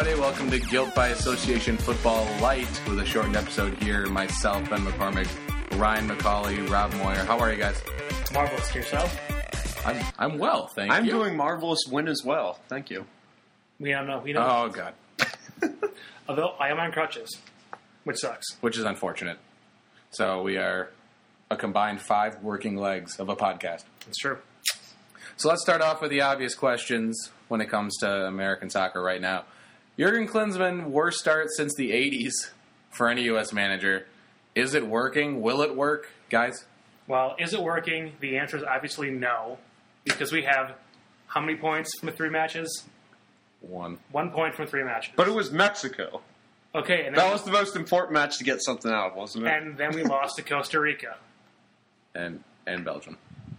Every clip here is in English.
everybody. Welcome to Guilt by Association Football Light with a shortened episode here. Myself, Ben McCormick, Ryan McCauley, Rob Moyer. How are you guys? Marvelous. To yourself? I'm well, thank you. I'm doing marvelous win as well. Thank you. We don't know. Oh, God. Although I am on crutches, which sucks. Which is unfortunate. So we are a combined 5 working legs of a podcast. It's true. So let's start off with the obvious questions when it comes to American soccer right now. Jurgen Klinsmann, worst start since the 80s for any U.S. manager. Is it working? Will it work, guys? Well, is it working? The answer is obviously no, because we have how many points from the 3 matches? 1. 1 point from 3 matches. But it was Mexico. Okay, and That was the most important match to get something out of, wasn't it? and then we lost to Costa Rica. And Belgium.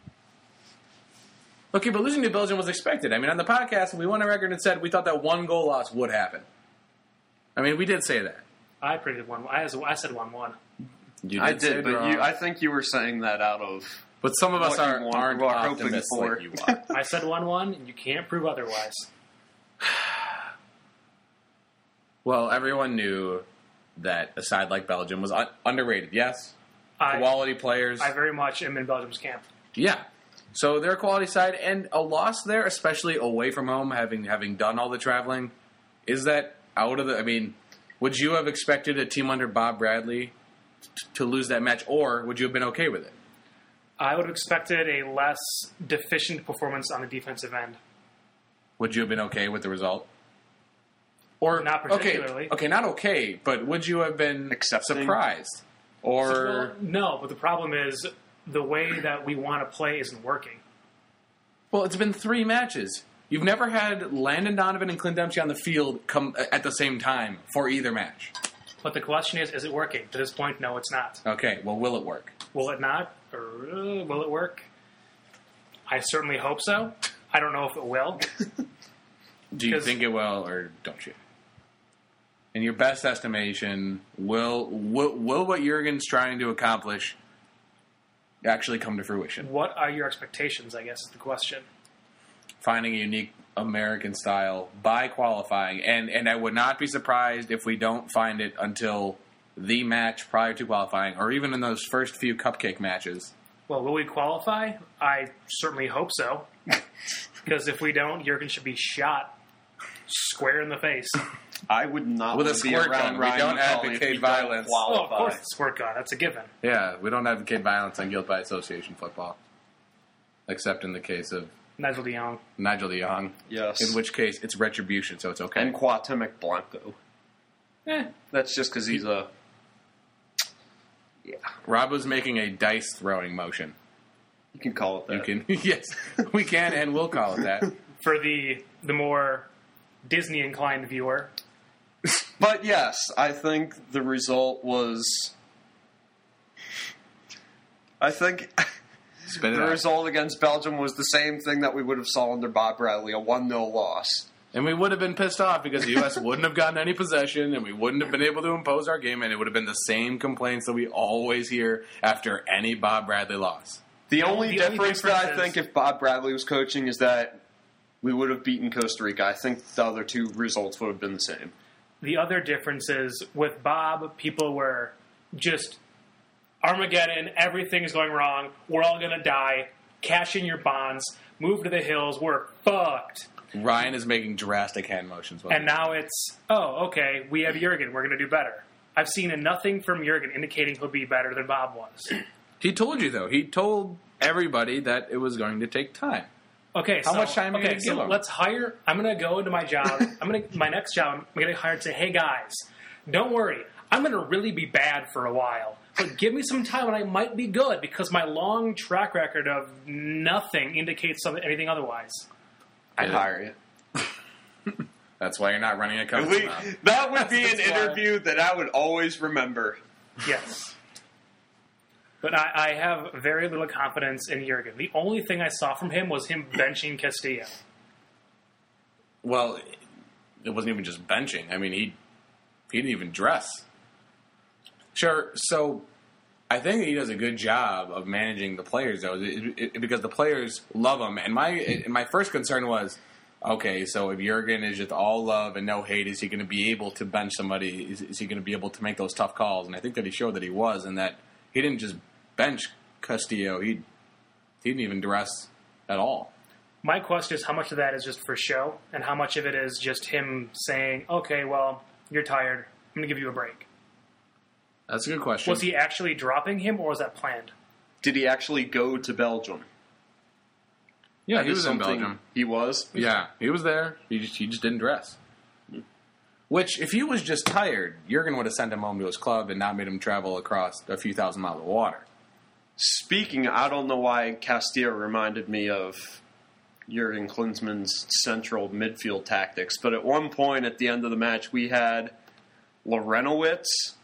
Okay, but losing to Belgium was expected. I mean, on the podcast, we went on record and said we thought that 1 goal loss would happen. I mean, we did say that. I predicted 1. I said 1-1. You I say did, but wrong. I think you were saying that out of... But some of us what you aren't want- are hoping optimists for. like you are. I said 1-1, and you can't prove otherwise. Well, everyone knew that a side like Belgium was underrated. Yes, I quality players. very much am in Belgium's camp. Yeah. So they're a quality side, and a loss there, especially away from home, having done all the traveling, is that out of the... I mean, would you have expected a team under Bob Bradley to lose that match, or would you have been okay with it? I would have expected a less deficient performance on the defensive end. Would you have been okay with the result? Or Not particularly. Okay, not okay, but would you have been Accepting? surprised? Or... Well, no, but the problem is the way that we want to play isn't working. Well, it's been 3 matches. You've never had Landon Donovan and Clint Dempsey on the field come at the same time for either match. But the question is it working? To this point, no, it's not. Okay, well, will it work? Will it not? Or will it work? I certainly hope so. I don't know if it will. Do you 'Cause- think it will, or don't you? In your best estimation, will what Jurgen's trying to accomplish actually come to fruition? What are your expectations, I guess, is the question. Finding a unique American style by qualifying, and I would not be surprised if we don't find it until the match prior to qualifying, or even in those first few cupcake matches. Well, will we qualify? I certainly hope so. Because if we don't, Jurgen should be shot square in the face. I would not With a want to be squirt around gun. We Ryan don't McCauley advocate if we don't violence. Oh, of qualify. course, the squirt gun. That's a given. Yeah, we don't advocate violence on guilt by association football, except in the case of Nigel de Jong. Nigel de Jong, Yes. in which case it's retribution, so it's okay. And Cuauhtemoc Blanco. That's just because he's a... Yeah. Rob was making a dice throwing motion. You can call it that. You can, yes, we can and will call it that. For the more Disney-inclined viewer, But yes, I think the result was... I think Spit it the out. result against Belgium was the same thing that we would have saw under Bob Bradley, a 1-0 loss. And we would have been pissed off because the U.S. wouldn't have gotten any possession, and we wouldn't have been able to impose our game, and it would have been the same complaints that we always hear after any Bob Bradley loss. The only the only difference that I difference is- think if Bob Bradley was coaching is that we would have beaten Costa Rica. I think the other 2 results would have been the same. the other difference is with Bob, people were just Armageddon, everything's going wrong, we're all going to die, cash in your bonds, move to the hills, we're fucked. Ryan is making drastic hand motions. And now it's, oh, okay, we have Jurgen, we're going to do better. I've seen nothing from Jurgen indicating he'll be better than Bob was. He told you, though. He told everybody that it was going to take time. Okay, How much time are you gonna give him? let's hire. I'm going to go into my job. My next job. I'm going to hire and say, "Hey guys, don't worry. I'm going to really be bad for a while, but give me some time, and I might be good because my long track record of nothing indicates anything otherwise." I'd hire you. That's why you're not running a company. now. That would be an That's why. interview that I would always remember. Yes. But I have very little confidence in Jurgen. The only thing I saw from him was him benching Castillo. Well, it wasn't even just benching. I mean, he didn't even dress. Sure, so I think he does a good job of managing the players, though, because the players love him. And my first concern was, okay, so if Jurgen is just all love and no hate, is he going to be able to bench somebody? Is he going to be able to make those tough calls? And I think that he showed that he was, and that he didn't just bench Castillo. He didn't even dress at all. My question is how much of that is just for show, and how much of it is just him saying, okay, well, you're tired. I'm going to give you a break. That's a good question. Was he actually dropping him, or was that planned? Did he actually go to Belgium? Yeah, That he is was in something- Belgium. He was? Yeah, he was there. He just didn't dress. Which, if he was just tired, Jurgen would have sent him home to his club and not made him travel across a few thousand miles of water. Speaking, I don't know why Castillo reminded me of Jurgen Klinsmann's central midfield tactics, but at one point at the end of the match, we had Lorenowitz,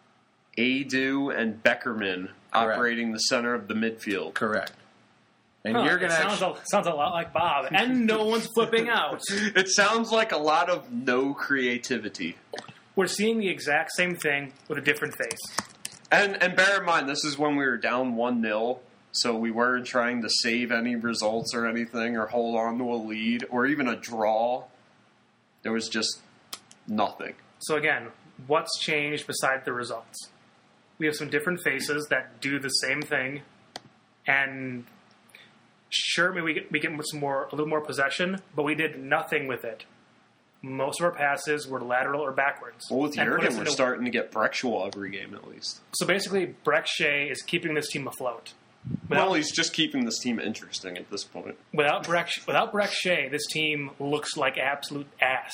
Adu, and Beckerman operating the center of the midfield. Correct. And Huh, Jurgen it sounds a lot like Bob, and no one's flipping out. It sounds like a lot of no creativity. We're seeing the exact same thing with a different face. And bear in mind, this is when we were down 1-0, so we weren't trying to save any results or anything, or hold on to a lead, or even a draw. There was just nothing. So again, what's changed besides the results? We have some different faces that do the same thing, and sure, maybe we get a little more possession, but we did nothing with it. Most of our passes were lateral or backwards. Well, with And put us Jurgen, we're into- starting to get Brexual every game at least. So basically, Breck Shea is keeping this team afloat. Well, he's just keeping this team interesting at this point. Without Breck Shea, this team looks like absolute ass.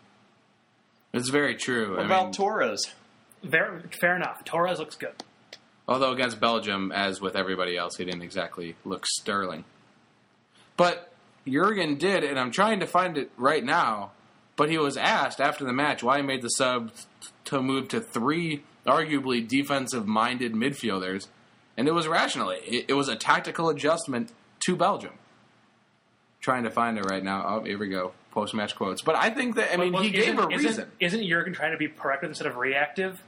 It's very true. What about Torres? Fair enough. Torres looks good. Although against Belgium, as with everybody else, he didn't exactly look sterling. But Jurgen did, and I'm trying to find it right now, but he was asked after the match why he made the sub to move to three arguably defensive-minded midfielders, and it was rational. It was a tactical adjustment to Belgium. Trying to find it right now. Oh, here we go. Post-match quotes. But I think that, he gave a reason. Isn't Jurgen trying to be proactive instead of reactive?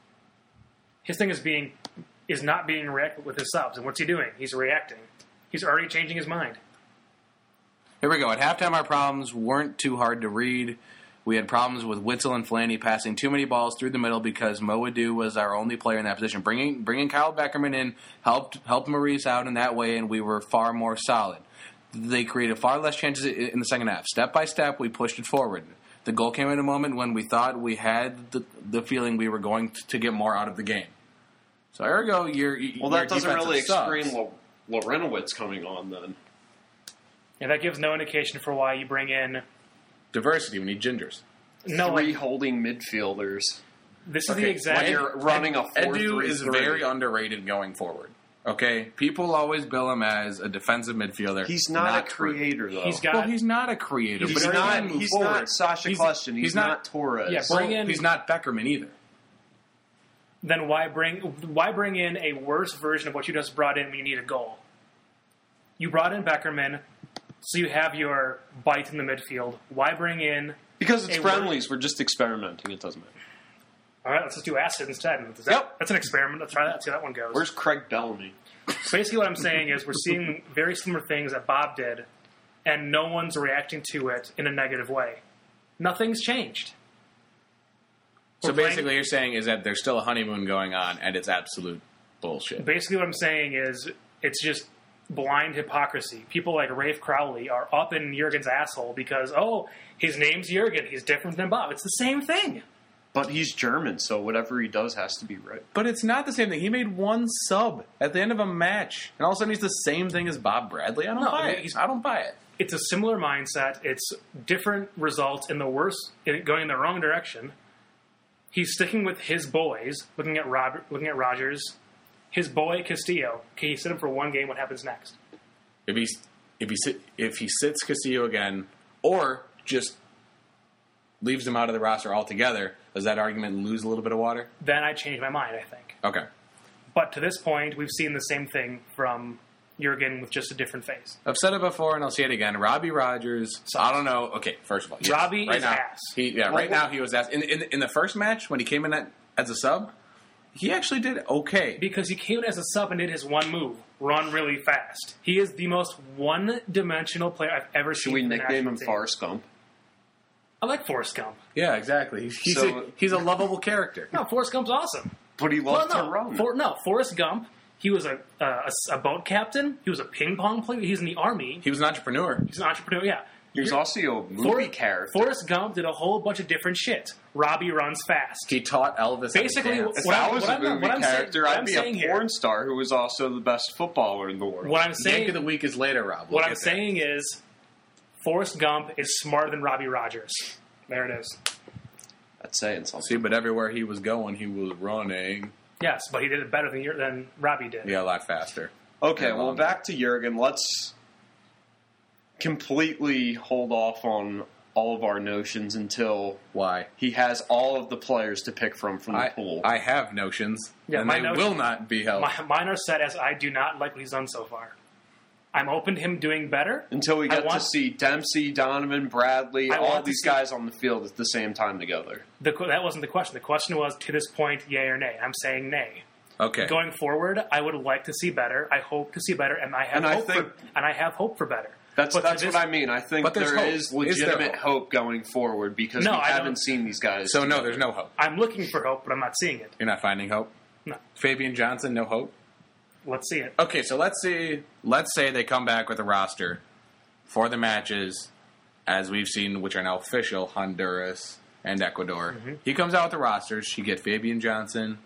His thing is not being reactive with his subs. And what's he doing? He's reacting. He's already changing his mind. Here we go. At halftime, our problems weren't too hard to read. We had problems with Witzel and Flanny passing too many balls through the middle because Moadou was our only player in that position. Bringing Kyle Beckerman in helped Maurice out in that way, and we were far more solid. They created far less chances in the second half. Step by step, we pushed it forward. The goal came at a moment when we thought we had the feeling we were going to get more out of the game. So, ergo, that doesn't really explain Lorenowitz coming on then. And that gives no indication for why you bring in diversity. We need gingers. Three holding midfielders. This is the exact. When you're running a 4-3-3. Edu is very underrated going forward. Okay, people always bill him as a defensive midfielder. He's not a creator, though. He's not a creator. He's not Sasha Kljestan. He's not Torres. Yeah, he's not Beckerman either. Then why bring in a worse version of what you just brought in when you need a goal? You brought in Beckerman, so you have your bite in the midfield. Why bring in? Because it's friendlies. We're just experimenting. It doesn't matter. All right, let's just do acid instead. That's an experiment. Let's try that. See how that one goes. Where's Craig Bellamy? Basically, what I'm saying is we're seeing very similar things that Bob did, and no one's reacting to it in a negative way. Nothing's changed. So basically, you're saying is that there's still a honeymoon going on, and it's absolute bullshit. Basically, what I'm saying is it's just blind hypocrisy. People like Rafe Crowley are up in Jurgen's asshole because, his name's Jurgen. He's different than Bob. It's the same thing. But he's German, so whatever he does has to be right. But it's not the same thing. He made one sub at the end of a match, and all of a sudden he's the same thing as Bob Bradley. I don't buy it. It's a similar mindset. It's different results in the worst, going in the wrong direction. He's sticking with his boys, looking at Rogers. His boy Castillo. Okay, you sit him for one game. What happens next? If he sits Castillo again, or just leaves him out of the roster altogether, does that argument lose a little bit of water? Then I change my mind, I think. Okay. But to this point, we've seen the same thing from Jurgen with just a different face. I've said it before, and I'll say it again. Robbie Rogers, I don't know. Okay, first of all. Yes, Robbie is ass. Right now he was ass. In the first match, when he came in as a sub, he actually did okay. Because he came in as a sub and did his one move, run really fast. He is the most one-dimensional player I've ever seen. Should we for the nickname him national team. Forrest Gump? I like Forrest Gump. Yeah, exactly. He's a lovable character. No, Forrest Gump's awesome. But he loved to run. Forrest Gump, he was a boat captain. He was a ping pong player. He's in the Army. He was an entrepreneur. He's an entrepreneur, yeah. He was also a movie character. Forrest Gump did a whole bunch of different shit. Robbie runs fast. He taught Elvis Basically, how to dance. If I was a movie character, I'd be a saying porn star who was also the best footballer in the world. What I'm Yank saying of the week is later, Rob. What I'm saying is, Forrest Gump is smarter than Robbie Rogers. There it is. That's saying something. See, but everywhere he was going, he was running. Yes, but he did it better than Robbie did. Yeah, a lot faster. Okay, well, back to Jurgen. Let's completely hold off on all of our notions until Why? he has all of the players to pick from the pool. I have notions, Yeah, and my they notion- will not be held. Mine are set as I do not like what he's done so far. I'm open to him doing better. Until we get to see Dempsey, Donovan, Bradley, I all want to these see- guys on the field at the same time together. That wasn't the question. The question was, to this point, yay or nay. I'm saying nay. Okay. Going forward, I would like to see better. I hope to see better, and I have hope for better. That's But to what this- I mean. I think But there's there hope. is Is there legitimate hope? hope going forward because No, we I haven't don't- seen these guys. So, no, there's no hope. I'm looking for hope, but I'm not seeing it. You're not finding hope? No. Fabian Johnson, no hope? Let's see it. Okay, so let's say they come back with a roster for the matches, as we've seen, which are now official, Honduras and Ecuador. Mm-hmm. He comes out with the rosters. You get Fabian Johnson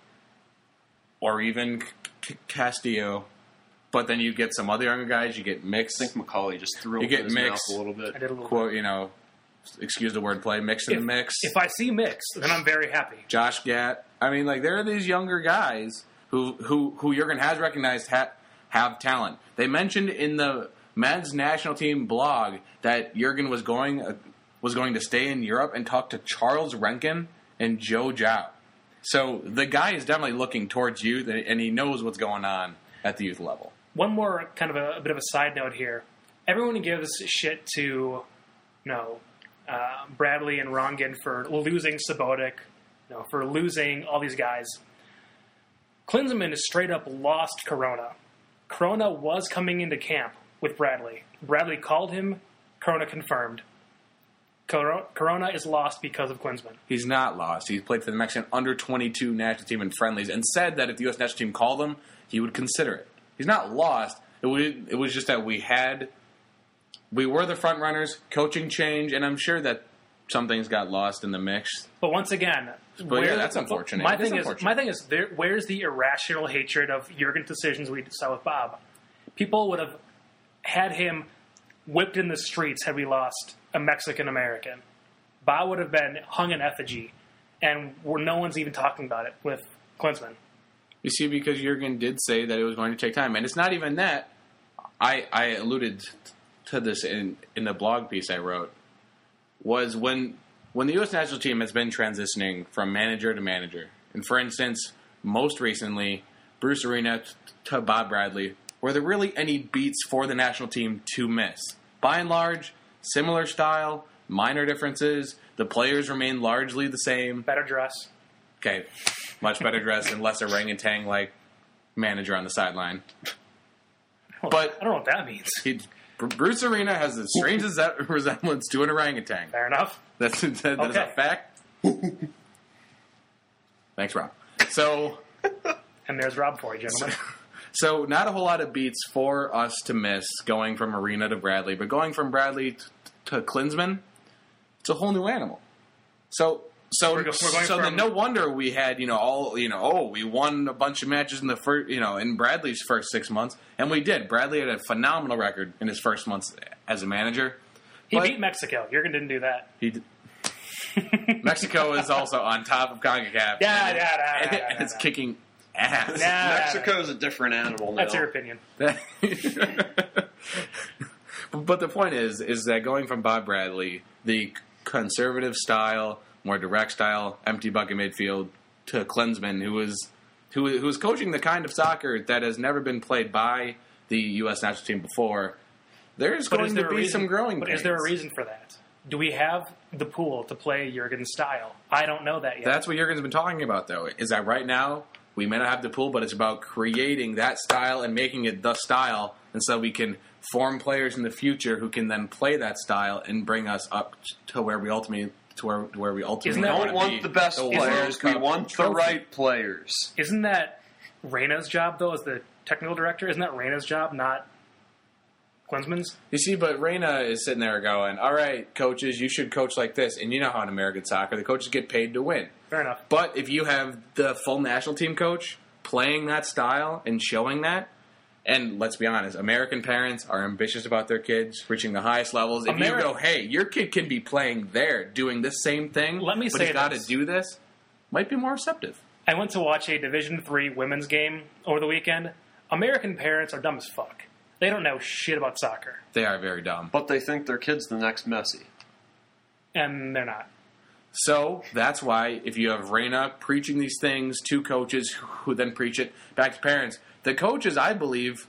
or even Castillo, but then you get some other younger guys. You get mixed. I think McCauley just threw You up get in his mixed. mouth a little bit. I did a little Quote, excuse the wordplay, mix in the mix. If I see mix, then I'm very happy. Josh Gatt. I mean, there are these younger guys who Jurgen has recognized have talent. They mentioned in the men's national team blog that Jurgen was going to stay in Europe and talk to Charles Renken and Joe Zhao. So the guy is definitely looking towards youth, and he knows what's going on at the youth level. One more kind of a bit of a side note here. Everyone gives shit to, Bradley and Rongen for losing Sabotic, for losing all these guys. Klinsmann is straight up lost Corona. Corona was coming into camp with Bradley. Bradley called him. Corona confirmed. Corona is lost because of Klinsmann. He's not lost. He played for the Mexican under-22 national team in friendlies and said that if the U.S. national team called him, he would consider it. He's not lost. It was just that we were the front runners, coaching change, and I'm sure that some things got lost in the mix. But once again, that's unfortunate. My thing is, where's the irrational hatred of Jurgen's decisions we saw with Bob? People would have had him whipped in the streets had we lost a Mexican American. Bob would have been hung in effigy, and no one's even talking about it with Klinsmann. You see, because Jurgen did say that it was going to take time, and it's not even that. I alluded to this in the blog piece I wrote. Was when the U.S. national team has been transitioning from manager to manager, and for instance, most recently, Bruce Arena to Bob Bradley, were there really any beats for the national team to miss? By and large, similar style, minor differences. The players remain largely the same. Better dress. Okay, much better dress and less orangutan like manager on the sideline. But I don't know what that means. Bruce Arena has the strangest resemblance to an orangutan. Fair enough. That is a fact. Thanks, Rob. So, And there's Rob for you, gentlemen. so not a whole lot of beats for us to miss going from Arena to Bradley, but going from Bradley to Klinsmann, it's a whole new animal. So We're going then from- no wonder we had, we won a bunch of matches in the first, in Bradley's first 6 months, and we did. Bradley had a phenomenal record in his first months as a manager. He But beat Mexico. Jurgen didn't do that. Mexico is also on top of CONCACAF. And it's kicking ass. Mexico's a different animal now. That's your opinion. But the point is that going from Bob Bradley, the conservative style, more direct style, empty bucket midfield, to Klinsmann, who was coaching the kind of soccer that has never been played by the U.S. national team before, there's going to be some growing pains. But is there a reason for that? Do we have the pool to play Jurgen's style? I don't know that yet. That's what Jurgen's been talking about, though, is that right now We may not have the pool, but it's about creating that style and making it the style, and so we can form players in the future who can then play that style and bring us up to where we ultimately Isn't We that- don't want the best players. We want the right players. Isn't that Reyna's job, though, as the technical director? Isn't that Reyna's job, not Klinsmann's? You see, but Reyna is sitting there going, all right, coaches, you should coach like this. And you know how in American soccer, the coaches get paid to win. Fair enough. But if you have the full national team coach playing that style and showing that, and let's be honest, American parents are ambitious about their kids reaching the highest levels. If you go, hey, your kid can be playing there, doing this same thing, Let me but say he's got to this. do this, might be more receptive. I went to watch a Division III women's game over the weekend. American parents are dumb as fuck. They don't know shit about soccer. They are very dumb. But they think their kid's the next Messi. And they're not. So that's why if you have Reyna preaching these things to coaches who then preach it back to parents, the coaches, I believe,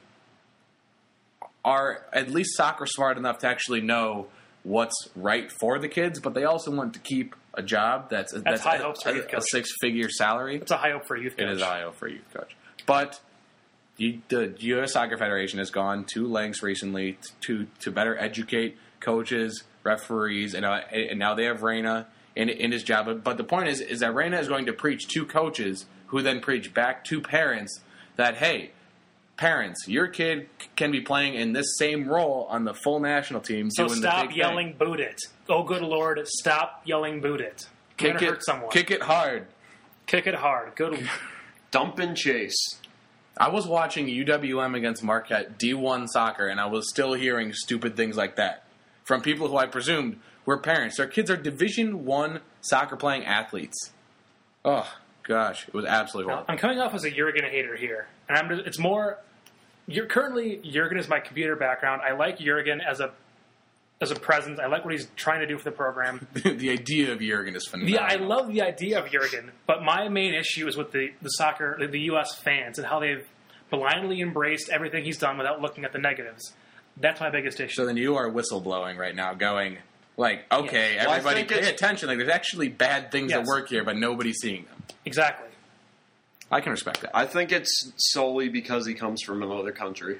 are at least soccer smart enough to actually know what's right for the kids, but they also want to keep a job that's high hopes for a youth a coach. six-figure salary. It's a high hope for a youth coach. It is a high hope for a youth coach. But the U.S. Soccer Federation has gone to lengths recently to better educate coaches, referees, and now they have Reyna in his job. But the point is that Reyna is going to preach to coaches who then preach back to parents that, hey, parents, your kid can be playing in this same role on the full national team. So doing stop the big yelling, thing. boot it. Oh, good Lord, stop yelling, boot it. You're going to hurt someone. Kick it hard. Kick it hard. Good. Dump and chase. I was watching UWM against Marquette D1 soccer, and I was still hearing stupid things like that from people who I presumed were parents. Their kids are Division I soccer playing athletes. Oh gosh, it was absolutely horrible. I'm coming off as a Jurgen hater here, and it's more. Currently, Jurgen is my computer background. I like Jurgen as a presence. I like what he's trying to do for the program. The idea of Jurgen is phenomenal. Yeah, I love the idea of Jurgen, but my main issue is with the soccer, the U.S. fans, and how they've blindly embraced everything he's done without looking at the negatives. That's my biggest issue. So then you are whistleblowing right now, going like, okay, Yes. Well, I everybody think pay it's- attention. Like, there's actually bad things Yes. that work here, but nobody's seeing them. Exactly. I can respect that. I think it's solely because he comes from another country.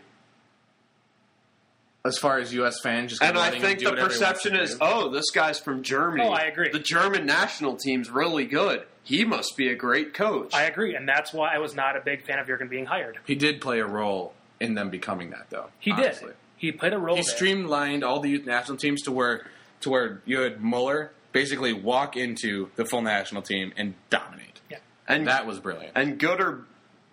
As far as U.S. fans, just And I letting him think do the whatever he wants perception to is, do. oh, this guy's from Germany. Oh, I agree. The German national team's really good. He must be a great coach. I agree, and that's why I was not a big fan of Jurgen being hired. He did play a role in them becoming that, though. He honestly. did. He played a role He there. streamlined all the youth national teams to where you had Mueller basically walk into the full national team and dominate. Yeah. and That was brilliant. And good or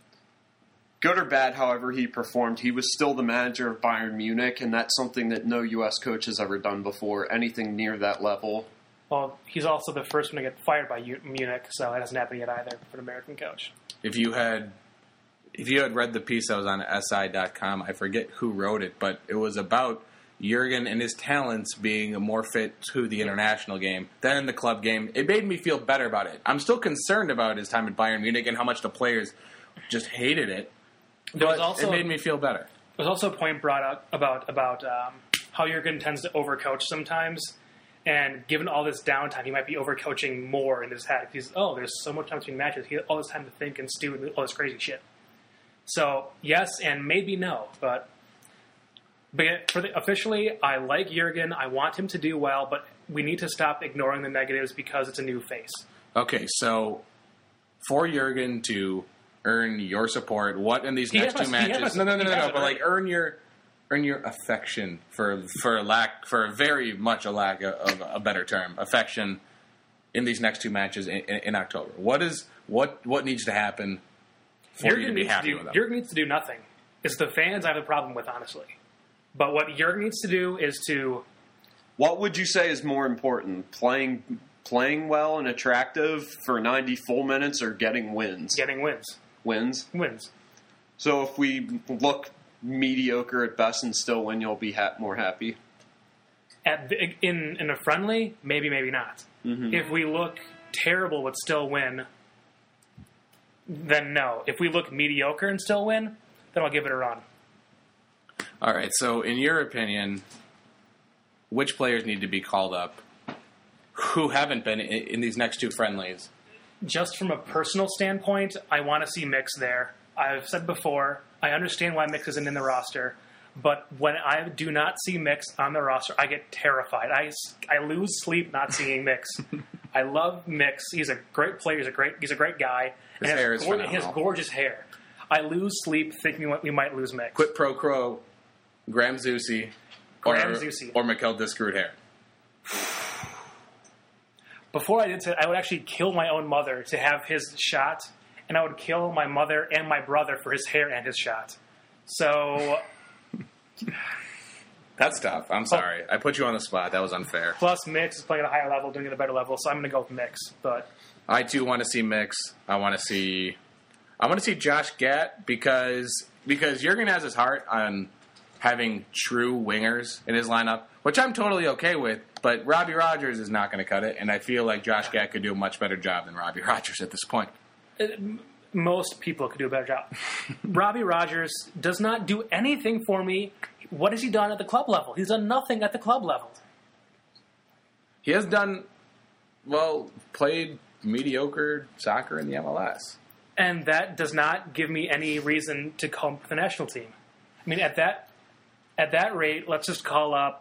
bad, however he performed, he was still the manager of Bayern Munich, and that's something that no U.S. coach has ever done before, anything near that level. Well, he's also the first one to get fired by Munich, so that hasn't happened yet either for an American coach. If you had read the piece that was on SI.com, I forget who wrote it, but it was about Jurgen and his talents being more fit to the international game than in the club game. It made me feel better about it. I'm still concerned about his time at Bayern Munich and how much the players just hated it. There was But also it made me feel better. There's also a point brought up about how Jurgen tends to overcoach sometimes, and given all this downtime, he might be overcoaching more in his head. There's so much time between matches. He has all this time to think and stew and do all this crazy shit. So yes, and maybe no, but officially, I like Jurgen. I want him to do well, but we need to stop ignoring the negatives because it's a new face. Okay, so for Jurgen to earn your support, what in these next two matches? No. But like earn your affection for very much a lack of a better term, affection in these next two matches in October. What needs to happen for you to be happy with them? Jurgen needs to do nothing. It's the fans I have a problem with, honestly. But what Jurgen needs to do is to... What would you say is more important, playing well and attractive for 90 full minutes or getting wins? Getting wins. Wins? So if we look mediocre at best and still win, you'll be more happy? In a friendly, maybe not. Mm-hmm. If we look terrible but still win, then no. If we look mediocre and still win, then I'll give it a run. All right, so in your opinion, which players need to be called up who haven't been in these next two friendlies just from a personal standpoint, I want to see Mix there. I've said before, I understand why Mix isn't in the roster, but when I do not see Mix on the roster, I get terrified. I lose sleep not seeing Mix. I love Mix. He's a great player. He's a great guy. His hair is phenomenal. His gorgeous hair. I lose sleep thinking we might lose Mix. Quid pro quo, Graham Zusi, or Mikhail Diskerud hair. Before I did that, I would actually kill my own mother to have his shot, and I would kill my mother and my brother for his hair and his shot. So that's tough. I'm sorry. I put you on the spot. That was unfair. Plus, Mix is playing at a higher level, doing it at a better level, so I'm going to go with Mix. But I too want to see Mix. I want to see Josh Gatt because Jurgen has his heart on having true wingers in his lineup, which I'm totally okay with. But Robbie Rogers is not going to cut it, and I feel like Josh Gatt could do a much better job than Robbie Rogers at this point. Most people could do a better job. Robbie Rogers does not do anything for me. What has he done at the club level? He's done nothing at the club level. He has done, played mediocre soccer in the MLS. And that does not give me any reason to call him for the national team. I mean, at that rate, let's just call up...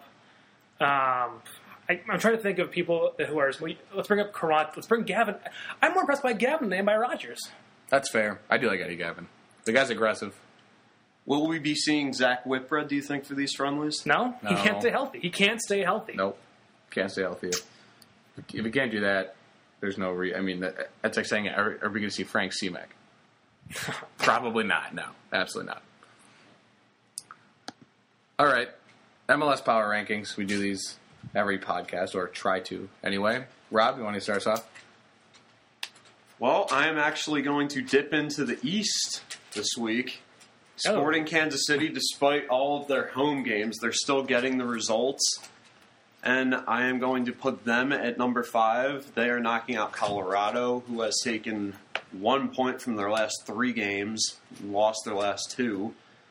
I'm trying to think of people who are... Let's bring up Karant. Let's bring Gavin. I'm more impressed by Gavin than by Rogers. That's fair. I do like Eddie Gavin. The guy's aggressive. Will we be seeing Zach Whitbread, do you think, for these friendlies? No, he can't stay healthy. Nope. Can't stay healthy. If you can't do that, there's no that's like saying, are we going to see Frank Seamek? Probably not. No, absolutely not. All right. MLS Power Rankings. We do these every podcast, or try to anyway. Rob, you want to start us off? Well, I am actually going to dip into the East this week. Sporting Kansas City, despite all of their home games, they're still getting the results. And I am going to put them at number 5. They are knocking out Colorado, who has taken 1 point from their last 3 games and lost their last 2.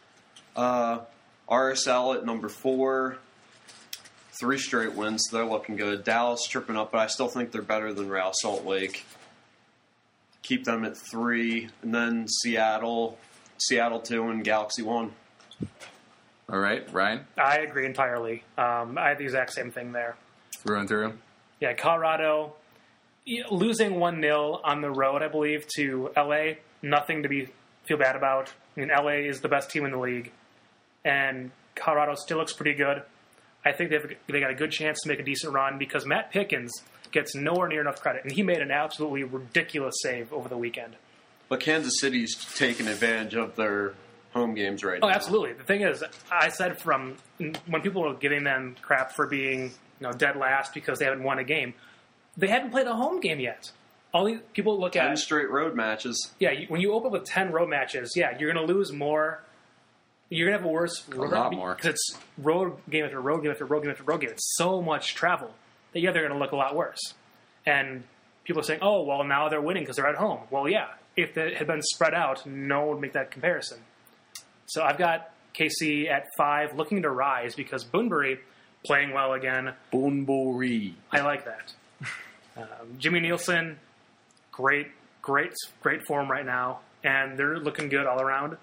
RSL at number 4. 3 straight wins, so they're looking good. Dallas tripping up, but I still think they're better than Real Salt Lake. Keep them at 3. And then Seattle 2, and Galaxy 1. All right, Ryan? I agree entirely. I have the exact same thing there. Through and through? Yeah, Colorado losing 1-0 on the road, I believe, to LA. Nothing to feel bad about. I mean, LA is the best team in the league. And Colorado still looks pretty good. I think they got a good chance to make a decent run because Matt Pickens gets nowhere near enough credit. And he made an absolutely ridiculous save over the weekend. But Kansas City's taking advantage of their home games right now. Oh, absolutely. The thing is, I said from when people were giving them crap for being dead last because they haven't won a game, they hadn't played a home game yet. All these people look 10 at 10 straight road matches. Yeah, when you open with 10 road matches, you're going to lose more. You're going to have a worse road more because it's road game after road game after road game after road game. It's so much travel that they're going to look a lot worse. And people are saying, "Oh, well, now they're winning because they're at home." Well, yeah. If it had been spread out, no one would make that comparison. So I've got KC at 5, looking to rise because Bunbury playing well again. Bunbury. I like that. Jimmy Nielsen, great form right now, and they're looking good all around.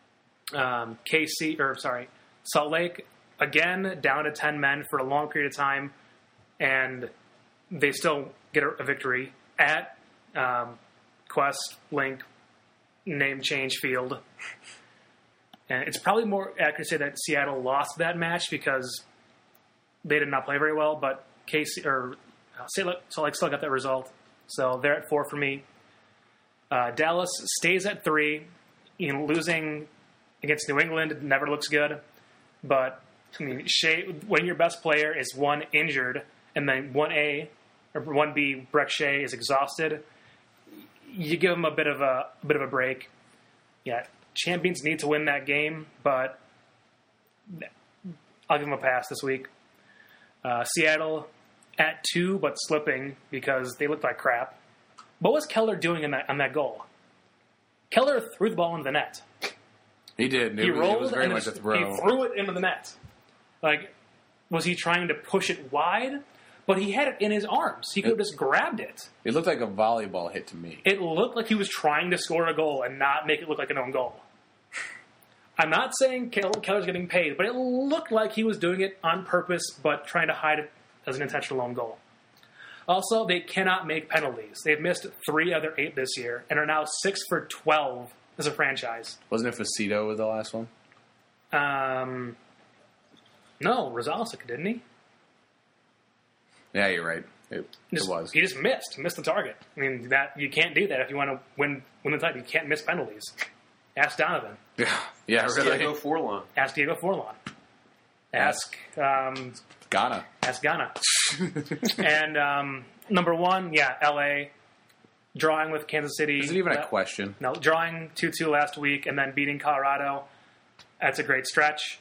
Salt Lake, again, down to 10 men for a long period of time, and they still get a victory at Quest Link name change field. And it's probably more accurate to say that Seattle lost that match because they did not play very well, but Salt Lake still got that result. So they're at 4 for me. Dallas stays at 3. Losing against New England never looks good. But, I mean, when your best player is 1 injured and then 1A or 1B, Breck Shea, is exhausted, you give him a bit of a break. Yeah, champions need to win that game, but I'll give them a pass this week. Seattle at 2, but slipping because they looked like crap. What was Keller doing on that goal? Keller threw the ball into the net. He did. He rolled, it was very much a throw. He threw it into the net. Like, was he trying to push it wide? but he had it in his arms. He could have just grabbed it. It looked like a volleyball hit to me. It looked like he was trying to score a goal and not make it look like an own goal. I'm not saying Keller's getting paid, but it looked like he was doing it on purpose, but trying to hide it as an intentional own goal. Also, they cannot make penalties. They've missed 3 of their 8 this year and are now 6 for 12 as a franchise. Wasn't it Facito with the last one? No, Rosales took it, didn't he? Yeah, you're right. It was. He just missed the target. I mean, that you can't do that if you want to win the title. You can't miss penalties. Ask Donovan. Yeah, really. Diego Forlan. Ask Diego Forlan. Ask Ghana. Ask Ghana. And number 1, yeah, LA drawing with Kansas City. Is it even a question? No, drawing 2-2 last week and then beating Colorado. That's a great stretch.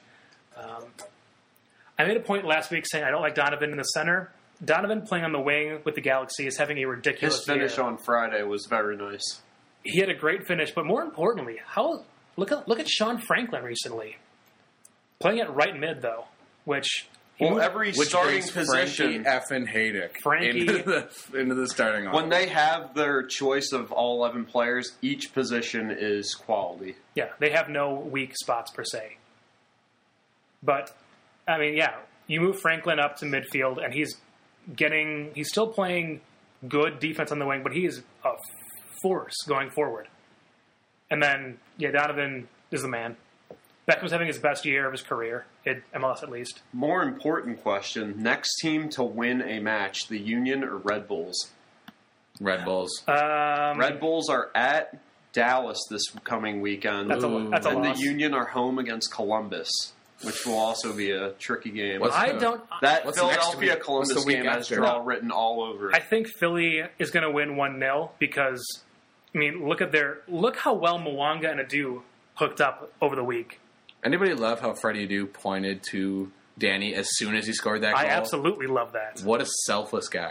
I made a point last week saying I don't like Donovan in the center. Donovan playing on the wing with the Galaxy is having a ridiculous His finish year. on Friday was very nice. He had a great finish, but more importantly, look at Sean Franklin recently. Playing at right mid, though, which every starting brings position, Frankie effing Haydick Frankie- into the starting when lineup. they have their choice of all 11 players, each position is quality. yeah, they have no weak spots per se. But, I mean, yeah, you move Franklin up to midfield, and he's still playing good defense on the wing, but he is a force going forward. And then, yeah, Donovan is the man. Beckham's having his best year of his career, in MLS at least. More important question, next team to win a match, the Union or Red Bulls? Red Bulls. Red Bulls are at Dallas this coming weekend. That's a and loss. the Union are home against Columbus, which will also be a tricky game. What's I the- don't. That what's the next week? Philadelphia-Columbus What's the week game has after? draw written all over it. I think Philly is going to win 1-0 because, I mean, look how well Mwanga and Adu hooked up over the week. Anybody love how Freddie Adu pointed to Danny as soon as he scored that goal? I absolutely love that. What a selfless guy.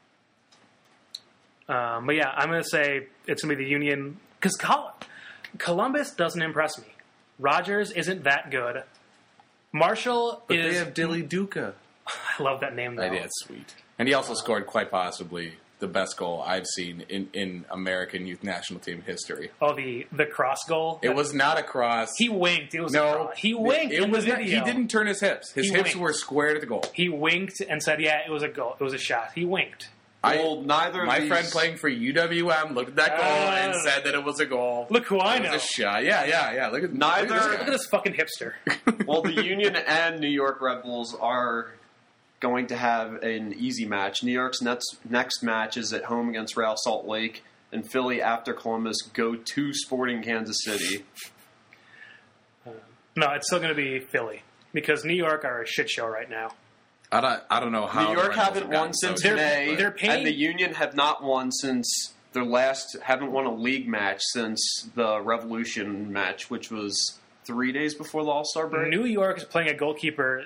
But yeah, I'm going to say it's going to be the Union because Columbus doesn't impress me. Rogers isn't that good. Marshall But is. they have Dilly Duca. I love that name though. I did. That's sweet. And he also scored quite possibly the best goal I've seen in American youth national team history. Oh, the cross goal. It was not a cross. He winked. It was a no. cross. He winked. It in was the not, video. he didn't turn his hips. His He hips winked. were square to the goal. He winked and said, "Yeah, it was a goal. It was a shot." He winked. Well, neither of My these- friend playing for UWM looked at that goal and said that it was a goal. Look who I It know. was a shot. Yeah. Look at Neither- Look Look at at this fucking hipster. Well, the Union and New York Red Bulls are going to have an easy match. New York's next match is at home against Real Salt Lake, and Philly, after Columbus, go to Sporting Kansas City. No, it's still going to be Philly because New York are a shit show right now. I don't know how New the York Red Bulls haven't have gotten won since so May, they're paying- and the Union have not won since their haven't won a league match since the Revolution match, which was 3 days before the All-Star break. New York is playing a goalkeeper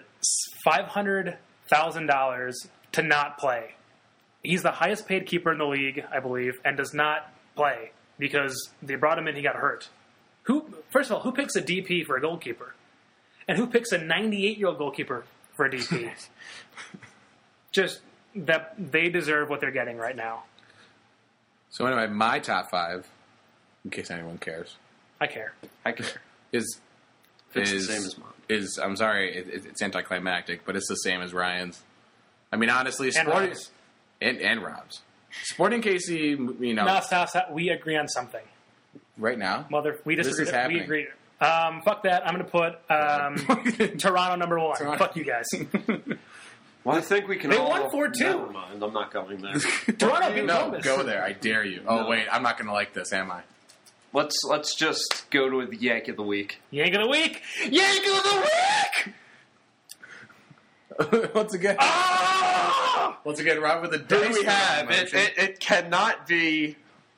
$500,000 to not play. He's the highest paid keeper in the league, I believe, and does not play because they brought him in. He got hurt. First of all, who picks a DP for a goalkeeper, and who picks a 98-year-old goalkeeper for a DP? Just that they deserve what they're getting right now. So anyway, my top 5, in case anyone cares, I care. I care. is It's the same as mine. I'm sorry, it's anticlimactic, but it's the same as Ryan's. I mean, honestly, And Sporting Rob's. and Rob's. Sporting KC, you know, No, stop. We agree on something. right now. We This disagree. is happening. We agree. Fuck that. I'm going to put Toronto number 1. Toronto. Fuck you guys. Well, I think we can They all... won 4-2. Never mind, I'm not going there. Toronto beat No, Columbus. go there. I dare you. Oh, No. wait, I'm not going to like this, am I? Let's just go to the Yank of the Week. Yank of the week. Yank of the week! Once again, Rob with the Who dice. do we have? mention. It cannot be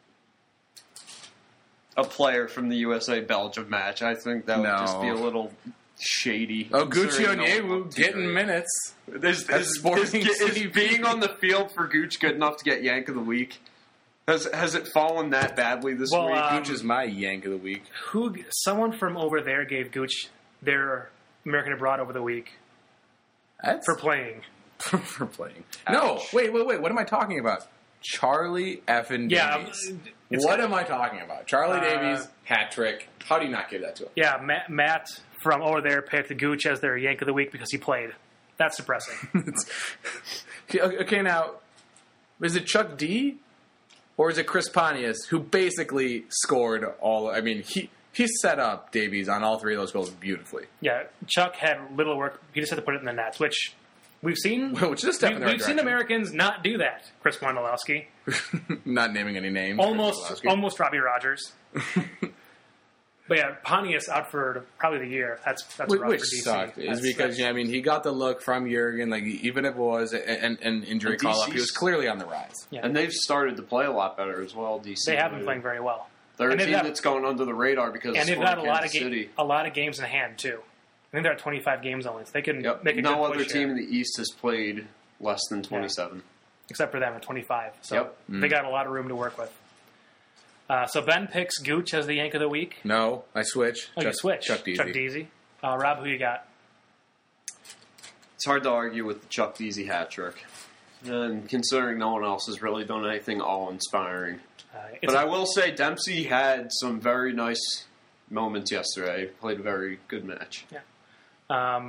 a player from the USA-Belgium match. I think that would No. just be a little shady. Oh, Gucci considering all Onyewu the- getting minutes. Is Sporting is CP. being on the field for Gooch good enough to get Yank of the Week? Has it fallen that badly this Well, week? Gooch is my Yank of the week. Someone from over there gave Gooch their American Abroad over the week That's for playing. for playing. No, wait. What am I talking about? Charlie effing Davies. What am I talking about? Charlie Davies, hat trick. How do you not give that to him? Yeah, Matt from over there picked Gooch as their Yank of the Week because he played. That's depressing. Okay, now, is it Chuck D? Or is it Chris Pontius, who basically scored all... I mean, he set up Davies on all three of those goals beautifully. Yeah, Chuck had little work. He just had to put it in the nets, which we've seen. Which is a step in the right We've seen Americans not do that. Chris Wondolowski. Not naming any names. Almost Robbie Rogers. But yeah, Pontius out for probably the year. That's rough for DC. Sucked. Is because he got the look from Jurgen. Like even if it was an injury call up, he was clearly on the rise. Yeah. And they've started to play a lot better as well. DC. They have been playing very well. They're a team that's going under the radar because and they've got a lot of City. games in hand too. I think they're at 25 games only. So they can make a no good other push team here. in the East has played less than 27. Except for them at 25. So they got a lot of room to work with. So Ben picks Gooch as the Yank of the Week. No, I switch. You switch. Chuck Deasy. Chuck Deasy. Rob, who you got? It's hard to argue with the Chuck Deasy hat trick. And considering no one else has really done anything awe-inspiring. But I will say Dempsey had some very nice moments yesterday. Played a very good match. Yeah.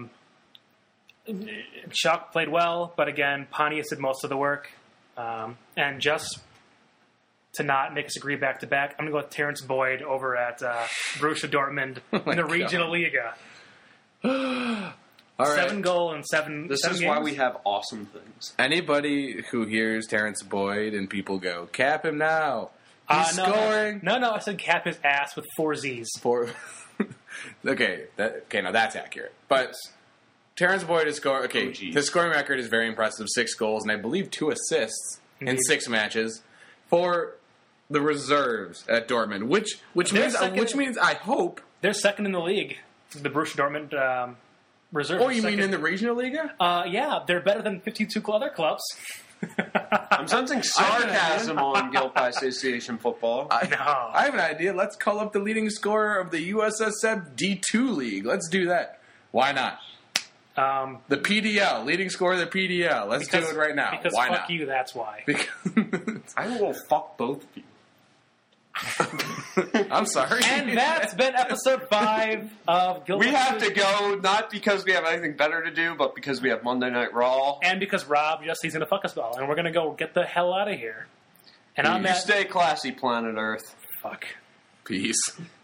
Chuck played well, but again, Pontius did most of the work. And just to not make us agree back-to-back, I'm going to go with Terrence Boyd over at Borussia Dortmund in the Regional Liga. All right. 7 goal and 7 This seven is games. why we have awesome things. Anybody who hears Terrence Boyd and people go, cap him now. He's scoring. No, I said cap his ass with 4 Zs. Okay, now that's accurate. But Terrence Boyd is scoring. Okay, his scoring record is very impressive: 6 goals and I believe 2 assists in 6 matches for the reserves at Dortmund. Which means I hope They're second in the league. The Borussia Dortmund reserve. Oh, you mean in the Regional Liga? Yeah, they're better than 52 other clubs. I'm sensing sarcasm on Gilpie Association football. I have an idea. Let's call up the leading scorer of the USSF D2 League. Let's do that. Why not? The PDL, leading scorer of the PDL. Let's do it right now. Because why fuck not? you, that's why. I will fuck both of you. I'm sorry. And that's been episode 5 of Gilpie. We have to go, not because we have anything better to do, but because we have Monday Night Raw. And because Rob just he's going to fuck us all. And we're going to go get the hell out of here. And on You that... stay classy, planet Earth. Fuck. Peace.